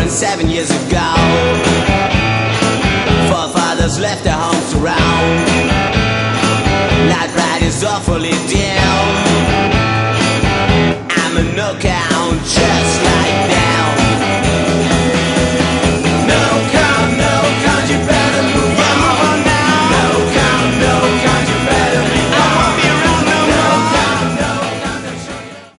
born 7 years ago. Forefathers left their homes to roam. Light bright is awfully dim. I'm a knockout just like